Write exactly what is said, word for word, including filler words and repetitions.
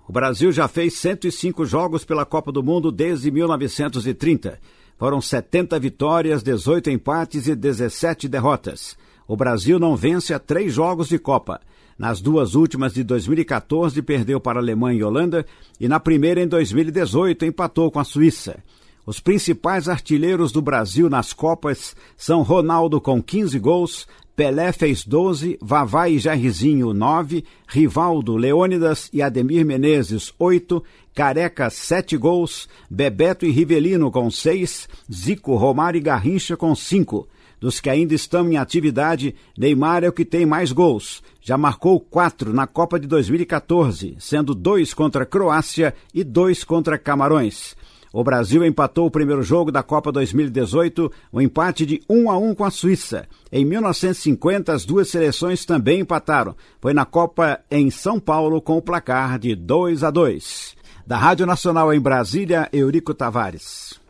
O Brasil já fez cento e cinco jogos pela Copa do Mundo desde mil novecentos e trinta. Foram setenta vitórias, dezoito empates e dezessete derrotas. O Brasil não vence há três jogos de Copa. Nas duas últimas de dois mil e quatorze perdeu para a Alemanha e Holanda e na primeira em dois mil e dezoito empatou com a Suíça. Os principais artilheiros do Brasil nas Copas são Ronaldo com quinze gols, Pelé fez doze, Vavá e Jairzinho nove, Rivaldo, Leônidas e Ademir Menezes oito, Careca sete gols, Bebeto e Rivelino com seis, Zico, Romário e Garrincha com cinco. Dos que ainda estão em atividade, Neymar é o que tem mais gols. Já marcou quatro na Copa de dois mil e quatorze, sendo dois contra a Croácia e dois contra Camarões. O Brasil empatou o primeiro jogo da Copa dois mil e dezoito, um empate de um a um com a Suíça. Em mil novecentos e cinquenta, as duas seleções também empataram. Foi na Copa em São Paulo com o placar de dois a dois. Da Rádio Nacional em Brasília, Eurico Tavares.